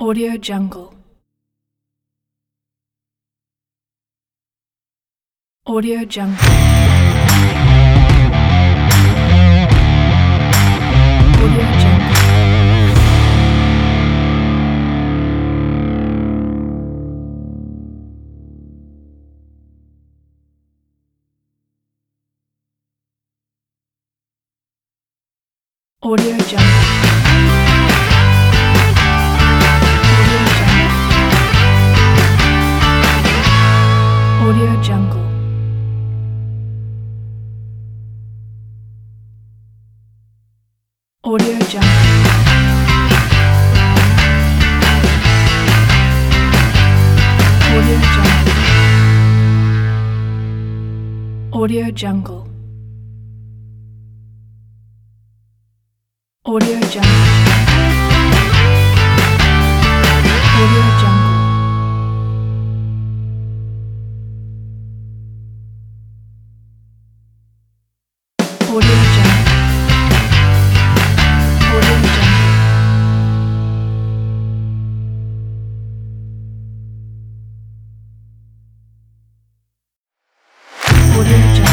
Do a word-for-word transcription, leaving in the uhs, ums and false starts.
Audio Jungle. Audio Jungle. Audio Jungle. Audio Jungle. Audio Jungle. Audio Jungle. Audio Jungle. Audio Jungle. Audio Jungle. Audio Jungle. Audio Jungle. Audio Jungle. Audio Jungle.